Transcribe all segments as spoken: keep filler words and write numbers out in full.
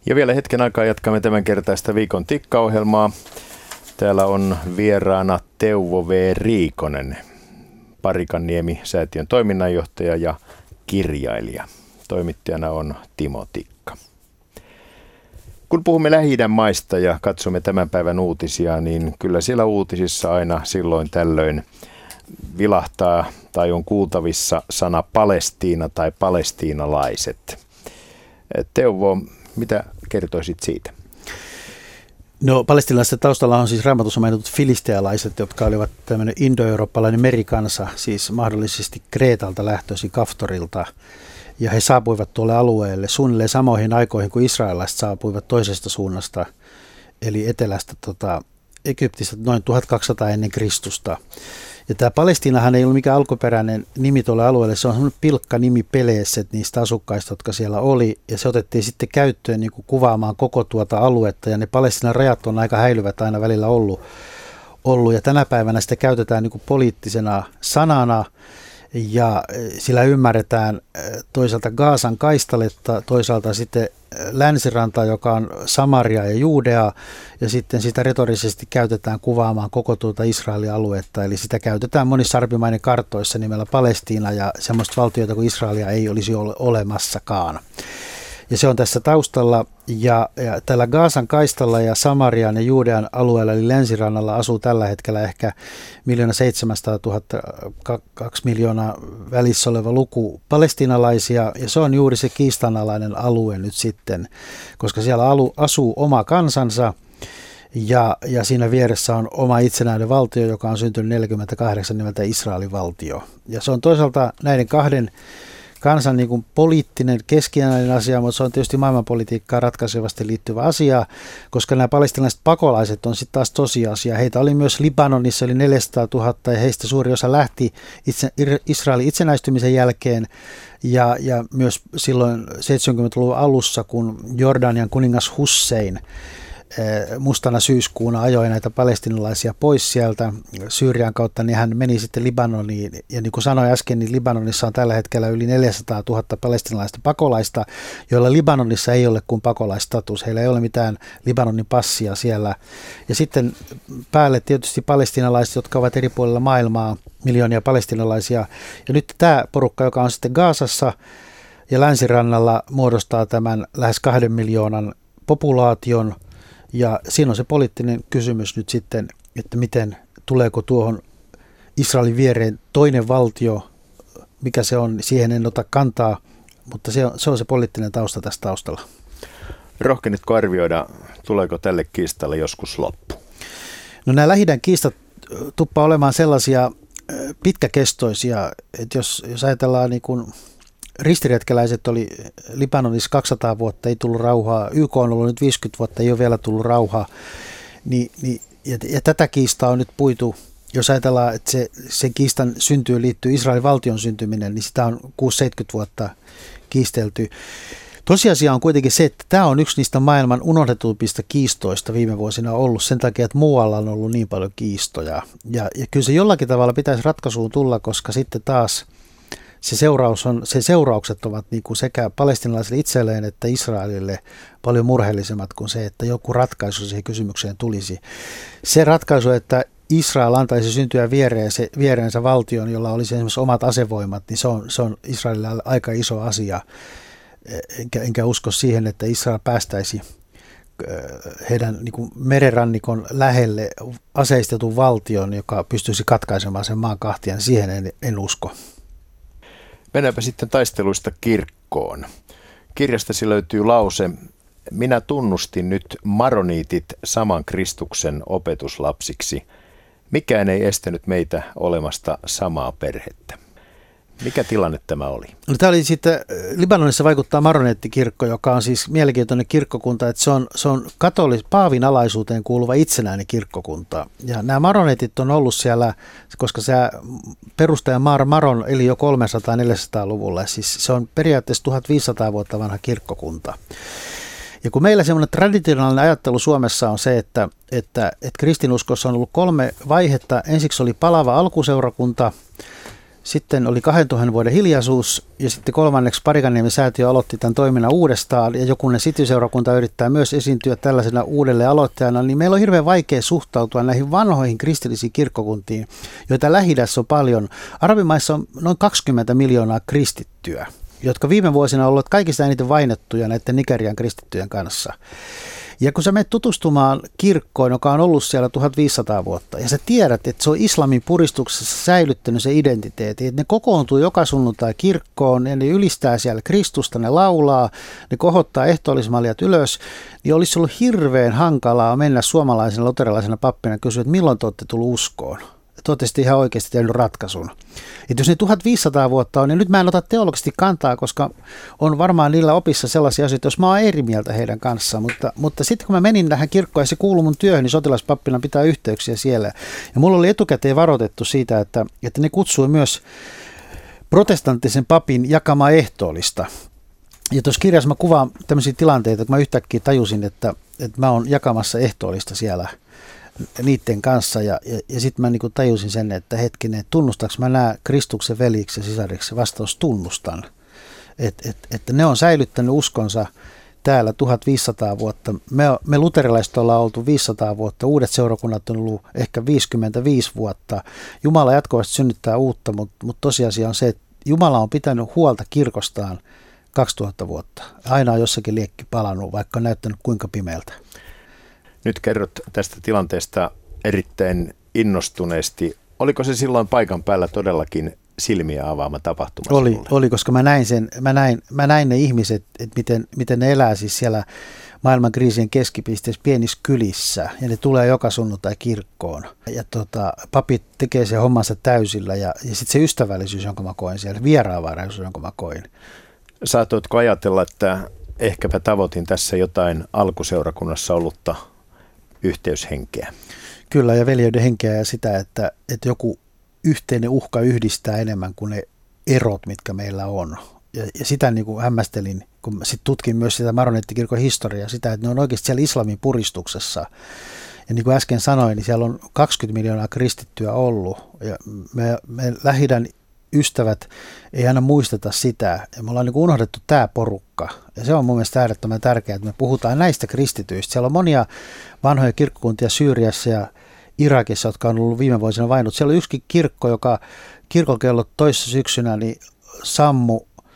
Ja vielä hetken aikaa jatkamme tämän kertaista viikon tikkaohjelmaa. Täällä on vieraana Teuvo V. Riikonen, Parikanniemi-säätiön toiminnanjohtaja ja kirjailija. Toimittajana on Timo Tikka. Kun puhumme Lähi-idän maista ja katsomme tämän päivän uutisia, niin kyllä siellä uutisissa aina silloin tällöin vilahtaa tai on kuultavissa sana Palestiina tai palestiinalaiset. Teuvo, mitä kertoisit siitä? No, palestiinalaisten taustalla on siis Raamatussa mainitut filistealaiset, jotka olivat tämmöinen indoeurooppalainen merikansa, siis mahdollisesti Kreetalta lähtöisin Kaftorilta. Ja he saapuivat tuolle alueelle suunnilleen samoihin aikoihin kuin israelilaiset saapuivat toisesta suunnasta, eli etelästä tota, Egyptistä noin tuhatkaksisataa ennen Kristusta. Ja tämä Palestiinahan ei ollut mikään alkuperäinen nimi tuolle alueelle, se on semmoinen pilkka nimi Peleeset niistä asukkaista, jotka siellä oli, ja se otettiin sitten käyttöön niin kuin kuvaamaan koko tuota aluetta, ja ne Palestiinan rajat on aika häilyvät aina välillä ollut, ollut ja tänä päivänä sitä käytetään niin kuin poliittisena sanana, ja sillä ymmärretään toisaalta Gaasan kaistaletta, toisaalta sitten länsiranta, joka on Samaria ja Judea, ja sitten sitä retorisesti käytetään kuvaamaan koko tuota Israelin aluetta, eli sitä käytetään monissa arabimaiden kartoissa nimellä Palestiina, ja semmoista valtiota kuin Israelia ei olisi ole olemassakaan. Ja se on tässä taustalla, ja, ja tällä Gaasan kaistalla ja Samarian ja Juudean alueella, eli länsirannalla, asuu tällä hetkellä ehkä miljoona seitsemänsataatuhatta, kaksi miljoonaa välissä oleva luku palestiinalaisia, ja se on juuri se kiistanalainen alue nyt sitten, koska siellä alu, asuu oma kansansa, ja, ja siinä vieressä on oma itsenäinen valtio, joka on syntynyt neljäkymmentäkahdeksan nimeltä Israelin valtio. Ja se on toisaalta näiden kahden kansan niin kuin poliittinen keskinäinen asia, mutta se on tietysti maailmanpolitiikkaan ratkaisevasti liittyvä asia, koska nämä palestiinalaiset pakolaiset on sitten taas tosiasia. Heitä oli myös Libanonissa yli neljäsataatuhatta ja heistä suuri osa lähti itse, Israelin itsenäistymisen jälkeen ja, ja myös silloin seitsemänkymmentäluvun alussa, kun Jordanian kuningas Hussein mustana syyskuuna ajoi näitä palestiinalaisia pois sieltä Syyrian kautta, niin hän meni sitten Libanoniin. Ja niin kuin sanoin äsken, niin Libanonissa on tällä hetkellä yli neljäsataatuhatta palestiinalaista pakolaista, joilla Libanonissa ei ole kuin pakolaistatus. Heillä ei ole mitään Libanonin passia siellä. Ja sitten päälle tietysti palestiinalaiset, jotka ovat eri puolilla maailmaa, miljoonia palestiinalaisia. Ja nyt tämä porukka, joka on sitten Gaasassa ja länsirannalla, muodostaa tämän lähes kahden miljoonan populaation. Ja siinä on se poliittinen kysymys nyt sitten, että miten tuleeko tuohon Israelin viereen toinen valtio, mikä se on, siihen en ota kantaa, mutta se on se, on se poliittinen tausta tässä taustalla. Rohkenitko arvioida, tuleeko tälle kiistalle joskus loppu? No nämä Lähi-idän kiistat tuppaa olemaan sellaisia pitkäkestoisia, että jos, jos ajatellaan niin kuin ristiretkeläiset oli Libanonissa kaksisataa vuotta, ei tullut rauhaa. Y K on ollut nyt viisikymmentä vuotta, ei ole vielä tullut rauhaa. Ni, niin, ja, ja tätä kiistaa on nyt puitu. Jos ajatellaan, että se, sen kiistan syntyyn liittyy Israelin valtion syntyminen, niin sitä on kuusikymmentä seitsemänkymmentä vuotta kiistelty. Tosiasia on kuitenkin se, että tämä on yksi niistä maailman unohdetuimmista kiistoista viime vuosina ollut sen takia, että muualla on ollut niin paljon kiistoja. Ja, ja kyllä se jollakin tavalla pitäisi ratkaisuun tulla, koska sitten taas Se, seuraus on, se seuraukset ovat niin kuin sekä palestiinalaisille itselleen että Israelille paljon murheellisemmat kuin se, että joku ratkaisu siihen kysymykseen tulisi. Se ratkaisu, että Israel antaisi syntyä viereensä, viereensä valtion, jolla olisi esimerkiksi omat asevoimat, niin se on, se on Israelille aika iso asia. Enkä, enkä usko siihen, että Israel päästäisi heidän niin kuin merenrannikon lähelle aseistetun valtion, joka pystyisi katkaisemaan sen maan kahtia, niin siihen en, en usko. Mennäänpä sitten taisteluista kirkkoon. Kirjastasi löytyy lause, minä tunnustin nyt maroniitit saman Kristuksen opetuslapsiksi. Mikään ei estänyt meitä olemasta samaa perhettä. Mikä tilanne tämä oli? No, tämä oli sitten, Libanonissa vaikuttaa maroneettikirkko, joka on siis mielenkiintoinen kirkkokunta, että se on, se on katolis, paavin alaisuuteen kuuluva itsenäinen kirkkokunta. Ja nämä maroneetit on ollut siellä, koska se perustaja Mar Maron eli jo kolmesataa-neljäsataa-luvulla, siis se on periaatteessa tuhatviisisataa vuotta vanha kirkkokunta. Ja kun meillä semmoinen traditionaalinen ajattelu Suomessa on se, että, että, että kristinuskossa on ollut kolme vaihetta. Ensiksi oli palava alkuseurakunta, Sitten oli kahdentuhannen vuoden hiljaisuus ja sitten kolmanneksi Parikaniemen säätiö aloitti tämän toiminnan uudestaan ja jokunen City-seurakunta yrittää myös esiintyä tällaisena uudelleen aloittajana, niin meillä on hirveän vaikea suhtautua näihin vanhoihin kristillisiin kirkkokuntiin, joita Lähi-idässä on paljon. Arabimaissa on noin kaksikymmentä miljoonaa kristittyä, jotka viime vuosina ovat olleet kaikista eniten vainottuja näiden Nigerian kristittyjen kanssa. Ja kun sä menet tutustumaan kirkkoon, joka on ollut siellä tuhatviisisataa vuotta, ja sä tiedät, että se on islamin puristuksessa säilyttänyt se identiteetti, että ne kokoontuu joka sunnuntai kirkkoon, ja ne ylistää siellä Kristusta, ne laulaa, ne kohottaa ehtoollismaljat ylös, niin olisi ollut hirveän hankalaa mennä suomalaisena luterilaisena pappina ja kysyä, että milloin te olette tullut uskoon. Te olette ihan oikeasti tehnyt ratkaisun. Että jos ne tuhatviisisataa vuotta on, niin nyt mä en ota teologisesti kantaa, koska on varmaan niillä opissa sellaisia asioita, jos mä oon eri mieltä heidän kanssaan. Mutta, mutta sitten kun mä menin tähän kirkkoon ja se kuului mun työhön, niin sotilaspappina pitää yhteyksiä siellä. Ja mulla oli etukäteen varoitettu siitä, että, että ne kutsui myös protestanttisen papin jakamaa ehtoollista. Ja tuossa kirjassa mä kuvaan tämmöisiä tilanteita, että mä yhtäkkiä tajusin, että, että mä oon jakamassa ehtoollista siellä niiden kanssa ja, ja, ja sitten mä niinku tajusin sen, että hetkinen, tunnustaanko mä nämä Kristuksen veliksi ja sisariksi? Vastaus tunnustan, et, et, että ne on säilyttänyt uskonsa täällä tuhatviisisataa vuotta. Me, me luterilaiset ollaan oltu viisisataa vuotta, uudet seurakunnat on ollut ehkä viisikymmentäviisi vuotta. Jumala jatkuvasti synnyttää uutta, mutta mut tosiasia on se, että Jumala on pitänyt huolta kirkostaan kaksituhatta vuotta. Aina on jossakin liekki palannut, vaikka on näyttänyt kuinka pimeältä. Nyt kerrot tästä tilanteesta erittäin innostuneesti. Oliko se silloin paikan päällä todellakin silmiä avaama tapahtuma? Oli, oli, koska mä näin, sen, mä näin, mä näin ne ihmiset, että miten, miten ne elää siis siellä maailman kriisien keskipisteessä pienissä kylissä. Ja ne tulee joka sunnuntai kirkkoon. Ja tota, papit tekee sen hommansa täysillä ja, ja sitten se ystävällisyys, jonka mä koin siellä, vieraanvaraisuus, jonka mä koin. Saatoitko ajatella, että ehkäpä tavoitin tässä jotain alkuseurakunnassa ollutta yhteyshenkeä? Kyllä, ja veljeyden henkeä ja sitä, että, että joku yhteinen uhka yhdistää enemmän kuin ne erot, mitkä meillä on. Ja, ja sitä niin kuin hämmästelin, kun sitten tutkin myös sitä Maronittikirkon historiaa, sitä, että ne on oikeasti siellä islamin puristuksessa. Ja niin kuin äsken sanoin, niin siellä on kaksikymmentä miljoonaa kristittyä ollut. Ja me, me Lähi-idän ystävät ei aina muisteta sitä. Ja me ollaan niin kuin unohdettu tämä porukka. Ja se on mun mielestä äärettömän tärkeää, että me puhutaan näistä kristityistä. Siellä on monia vanhoja kirkkokuntia Syyriassa ja Irakissa, jotka on ollut viime vuosina vainut. Siellä on yksikin kirkko, joka kirkonkellot toissa syksynä niin sammu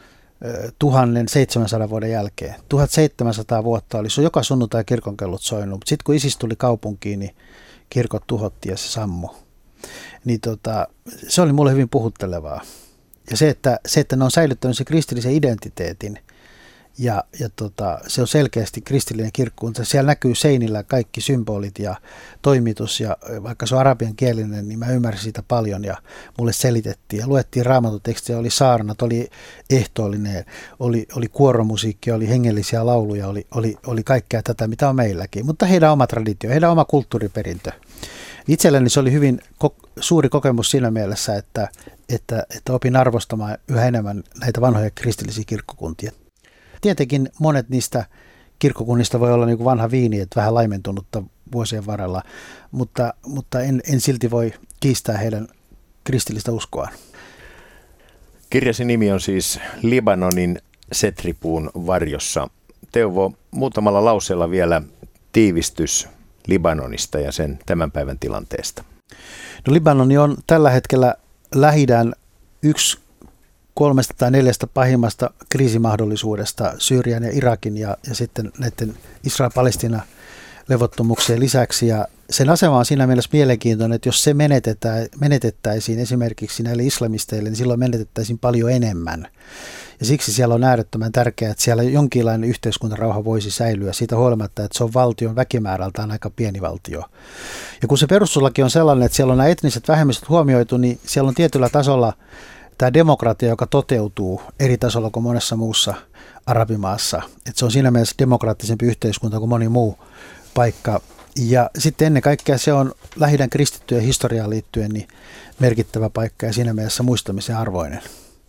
tuhatseitsemänsadan vuoden jälkeen. tuhatseitsemänsataa vuotta oli se joka sunnuntai kirkonkellot soinut. Sitten kun ISIS tuli kaupunkiin, niin kirkot tuhottiin ja se sammu. Niin tota, se oli mulle hyvin puhuttelevaa. Ja se, että, se, että ne on säilyttänyt se kristillisen identiteetin ja, ja tota, se on selkeästi kristillinen kirkkokunta. Siellä näkyy seinillä kaikki symbolit ja toimitus ja vaikka se on arabian kielinen, niin mä ymmärsin siitä paljon ja mulle selitettiin. Ja luettiin raamatutekstiä, oli saarnat, oli ehtoollinen, oli, oli kuoromusiikkia, oli hengellisiä lauluja, oli, oli, oli kaikkea tätä, mitä on meilläkin. Mutta heidän oma traditio, heidän oma kulttuuriperintö. Itselleni se oli hyvin ko- suuri kokemus siinä mielessä, että, että, että opin arvostamaan yhä enemmän näitä vanhoja kristillisiä kirkkokuntia. Tietenkin monet niistä kirkkokunnista voi olla niin kuin vanha viini, että vähän laimentunutta vuosien varrella, mutta, mutta en, en silti voi kiistää heidän kristillistä uskoaan. Kirjasi nimi on siis Libanonin setripuun varjossa. Teuvo, muutamalla lauseella vielä tiivistys Libanonista ja sen tämän päivän tilanteesta. No, Libanoni on tällä hetkellä Lähi-idän yksi kolmesta tai neljästä pahimmasta kriisimahdollisuudesta Syyrian ja Irakin ja, ja sitten näiden Israel-Palestina levottomuuksien lisäksi. Ja sen asema on siinä mielessä mielenkiintoinen, että jos se menetettäisiin esimerkiksi näille islamisteille, niin silloin menetettäisiin paljon enemmän. Ja siksi siellä on äärettömän tärkeää, että siellä jonkinlainen yhteiskuntarauha voisi säilyä siitä huolimatta, että se on valtion väkimäärältään aika pieni valtio. Ja kun se perustuslaki on sellainen, että siellä on nämä etniset vähemmistöt huomioitu, niin siellä on tietyllä tasolla tämä demokratia, joka toteutuu eri tasolla kuin monessa muussa arabimaassa. Että se on siinä mielessä demokraattisempi yhteiskunta kuin moni muu paikka. Ja sitten ennen kaikkea se on Lähi-idän kristittyjen historiaan liittyen niin merkittävä paikka ja siinä mielessä muistamisen arvoinen.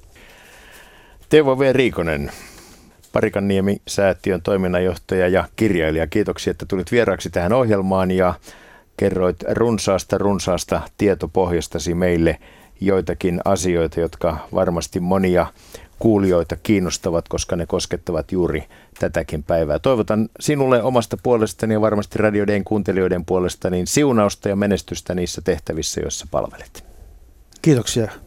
Teuvo V. Riikonen, Parikaniemi-säätiön toiminnanjohtaja ja kirjailija. Kiitoksia, että tulit vieraaksi tähän ohjelmaan ja kerroit runsaasta runsaasta tietopohjastasi meille joitakin asioita, jotka varmasti monia kuulijoita kiinnostavat, koska ne koskettavat juuri tätäkin päivää. Toivotan sinulle omasta puolestani ja varmasti Radio Dayn kuuntelijoiden puolesta niin siunausta ja menestystä niissä tehtävissä, joissa palvelet. Kiitoksia.